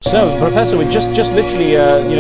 So, Professor, with just literally,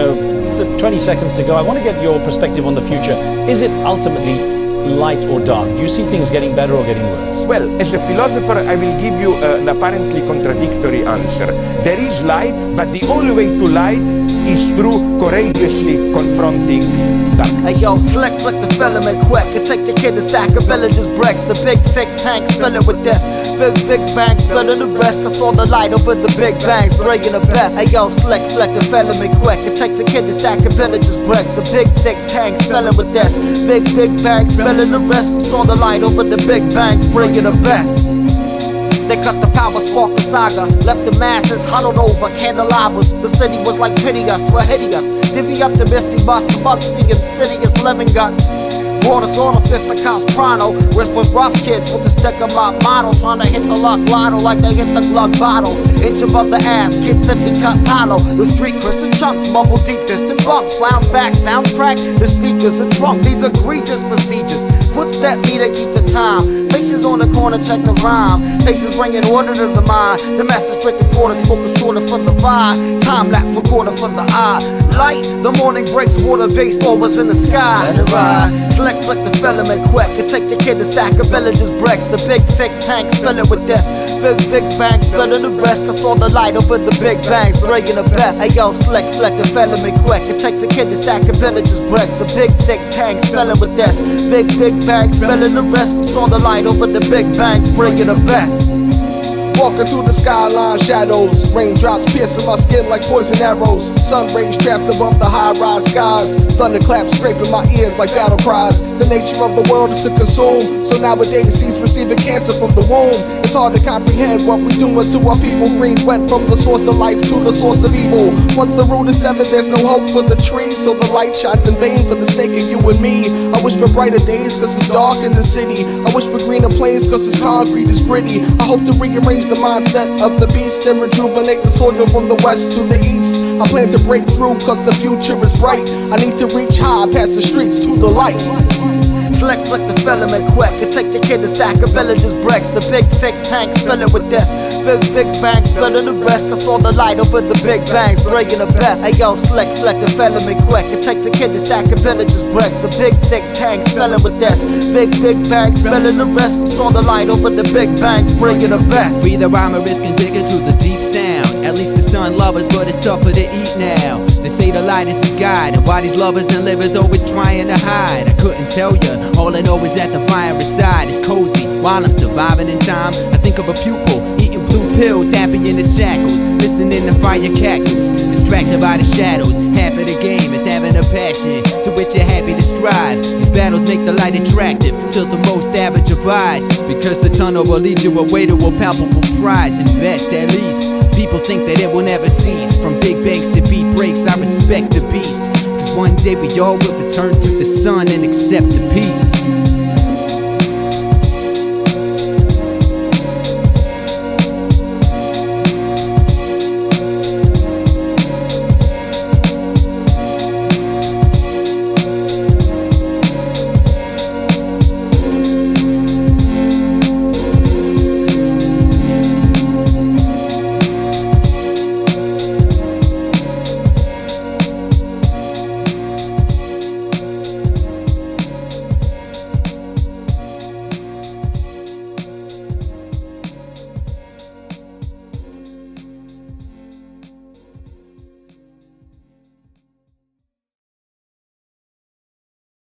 20 seconds to go, I want to get your perspective on the future. Is it ultimately light or dark? Do you see things getting better or getting worse? Well, as a philosopher, I will give you an apparently contradictory answer. There is light, but the only way to light is through courageously confronting darkness. Hey yo, flick the filament quick. It take the kid to stack of villagers' bricks. The big thick tanks fill it with this. Big bangs, spilling the rest. I saw the light over the big bangs, bringing the best. Hey yo, flick the filament quick. It takes a kid to stack of villagers' bricks. The big thick tanks filling with this. Big bangs, spilling the rest. I saw the light over the big bangs, bringing the best. They cut the power, sparked the saga. Left the masses huddled over candelabras. The city was like piteous, we're hideous. Divvy up the misty bus, the bugs, the insidious living guts. Waters on a fifth of cops pronto. Wrist with rough kids with the stick of my model. Trying to hit the luck lotto like they hit the glug bottle. Inch above the ass, kids simply cuts hollow. The street Christian chumps mumble deep distant bumps. Lounge back, soundtrack, the speakers are drunk. These egregious procedures. Footstep meter, keep the time. Faces on the corner, check the rhyme. Faces bringing order to the mind. Domestic strict reporters focus shorter for the vibe. Time lapse recorder for the eye. Light, the morning breaks, water-based, always in the sky. Let it ride. Flick the filament quick. It take the kid to stack of villagers' bricks. The big thick tanks fill it with this. Big bangs, spilling the rest. I saw the light over the big bangs, bringing the best. Hey yo, flick the filament quick. It takes a kid to stack of villagers' bricks. The big thick tanks filling with this. Big bangs, spilling the rest. I saw the light over the big bangs, bringing the best. Walking through the skyline shadows, raindrops piercing my skin like poison arrows. Sun rays trapped above the high-rise skies. Thunderclaps scraping my ears like battle cries. The nature of the world is to consume, so nowadays seeds receiving cancer from the womb. It's hard to comprehend what we doing to our people. Green went from the source of life to the source of evil. Once the root is severed, there's no hope for the tree, so the light shines in vain for the sake of you and me. I wish for brighter days cause it's dark in the city. I wish for greener plains cause this concrete is gritty. I hope to rearrange the mindset of the beast and rejuvenate the soil from the west to the east. I plan to break through cause the future is bright. I need to reach high past the streets to the light. Flick the filament quick. It take the kid to stack of villagers' bricks. The big thick tanks fill it with this. Big bangs, spilling the rest. I saw the light over the big bangs, bringing the best. Hey yo, flick the filament quick. It takes a kid to stack of villagers' bricks. The big thick tanks filling with this. Big bangs, spilling the rest. I saw the light over the big bangs, bringing the best. We the rhymers can dig into the deep sound. At least the sun lovers, but it's tougher to eat now. They say the light is the guide, and why these lovers and livers always trying to hide. I couldn't tell ya. All I know is that the fire inside is cozy. While I'm surviving in time, I think of a pupil eating blue pills, happy in his shackles, listening to fire cackles, distracted by the shadows. Half of the game is having a passion to which you're happy to strive. These battles make the light attractive to the most average of eyes, because the tunnel will lead you away to a palpable prize. Invest at least. People think that it will never cease. From big banks to beat breaks, I respect the beast. Cause one day we all will return to the sun and accept the peace.